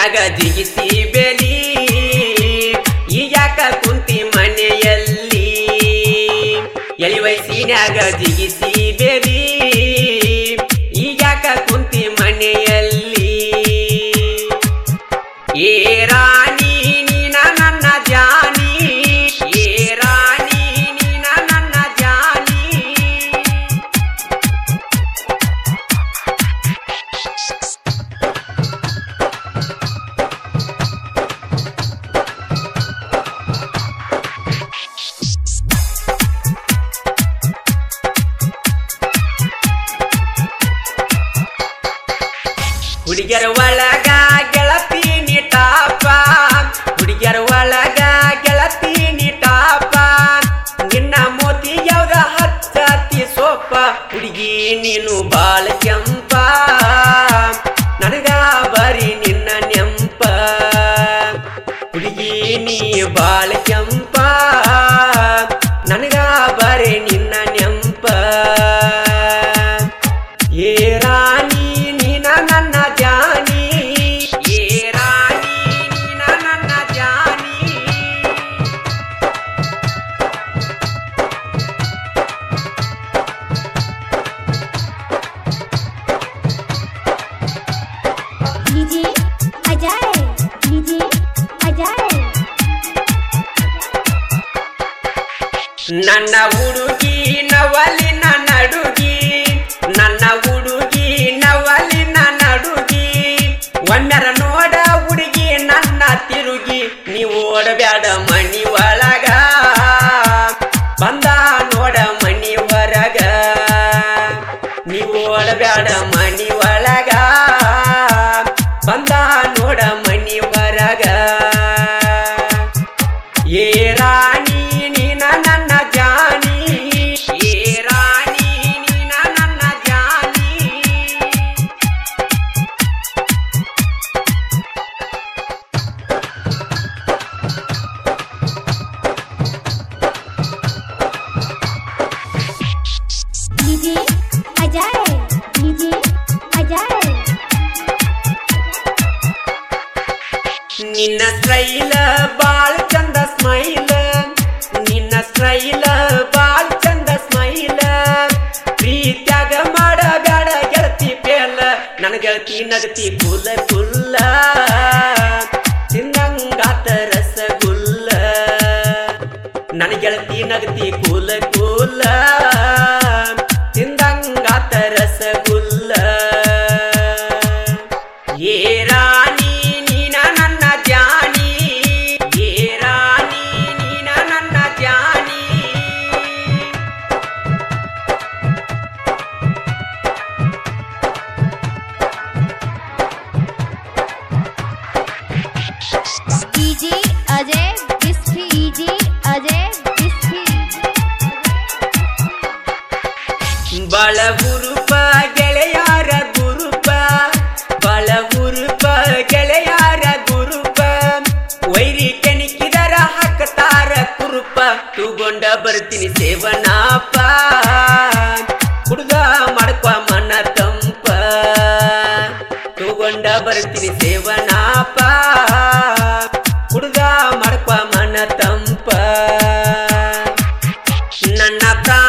ವಯಸ್ಸಿನಾಗ ಜಿಗಿಸಿ ಬೆಲಿ ಈಗ್ಯಾಕ ಕುಂತಿ ಮನೆಯಲ್ಲಿ ಎಳಿ ವಯಸ್ಸಿನಾಗ ಜಿಗಿಸಿ ಬೆಲಿ ಈಗ್ಯಾಕ ಕುಂತಿ ಮನೆಯಲ್ಲಿ ಏ ರಾಣಿ ನೀನ ನನ್ನ ಜಾನಿ ಏ ರಾಣಿ ನೀನ ನನ್ನ ಜಾನಿ ಹುಡುಗಿಯರ ಒಳಗ ಗೆಳತಿ ನಿಟಾಪ ಹುಡುಗಿಯರ ಒಳಗ ಗೆಳತಿ ನಿಟಾಪ ನಿನ್ನ ಮೋತಿ ಯಾವ್ದ ಹಚ್ಚತಿ ಸೋಪ ಹುಡುಗಿ ನೀನು ಬಾಳ ಕೆಂಪ ನನಗ ಬರಿ ನಿನ್ನ ನೆಂಪ ಹುಡುಗಿ ನೀ ಬಾಳ ಕೆಂಪ ನನಗ ಬರಿ ನಿನ್ನ ನೆಂಪ ಏ ರಾಣಿ ನೀನ ನನ್ನ ಜಾನಿ ಏ ರಾಣಿ ನೀನ ನನ್ನ ಜಾನಿ डीजे अजय डीजे अजय ನನ್ನ ಹುಡುಗಿ ನವಲಿನ ನಡುಗಿ ನನ್ನ ಹುಡುಗಿ ನವಲಿನ ನಡುಗಿ ಒಣ್ಣರ ನೋಡ ಹುಡುಗಿ ನನ್ನ ತಿರುಗಿ ನೀವು ಓಡಬ್ಯಾಡ ಮನಿ ಒಳಗ ಬಂದ ನೋಡ ಮನಿ ಹೊರಗ ನೀವು ಓಡಬ್ಯಾಡ ಮನಿ ಒಳಗ ಬಂದ ನೋಡ ಮನಿ ಹೊರಗ ಏ ರಾಣಿ ನೀನ ನನ್ನ ಜಾನಿ ಏ ರಾಣಿ ನೀನ ನನ್ನ ಜಾನಿ डीजे अजय डीजे अजय ನಿನ್ನ ಸ್ಟೈಲ ಬಾಳ್ ಚಂದ ಸ್ಮೈಲ ನಿನ್ನ ಸ್ಟೈಲ ಬಾಳ್ ಚಂದ ಸ್ಮೈಲ ಪ್ರೀತ್ಯಾಗ ಮಾಡಬ್ಯಾಡ ಗೆಳತಿ ಪೇಲ ನನ್ನ ಗೆಳತಿ ನಗತಿ ಕುಲ್ಲ ಕುಲ್ಲ ತಿನ್ನಂಗಾತ ರಸಗುಲ್ಲ ನನ್ನ ಗೆಳತಿ ನಗತಿ ಕುಲ ಕುಲ್ಲ ತಿಂದಂಗಾತ ರಸಗುಲ್ಲ ಏ ರಾಣಿ ನೀನ ನನ್ನ ಜಾನಿ ಏ ರಾಣಿ ನೀನ ನನ್ನ ಜಾನಿ डीजे अजय बिस्फी डीजे अजय बिस्फी ಬಳ ಗುರುಪ ಗೆಳೆಯಾರ ಗುರುಪ ಬಳ ಗುರುಪ ಗೆಳೆಯಾರ ಗುರುಪ ವೈರಿ ಕೆಣಕಿದರ ಹಾಕತಾರ ಕುರುಪ ತೂಗೊಂಡ ಬರ್ತೀನಿ ಸೇವನಾಪ ಕುಡ್ದ ಮಾಡ್ಕೊ ಮನ ತಂಪ ತೂಗೊಂಡ ಬರ್ತೀನಿ ಸೇವನಾಪ ಕುಡ್ದ ಮಾಡ್ಕೊ ಮನ ತಂಪ ನನ್ನ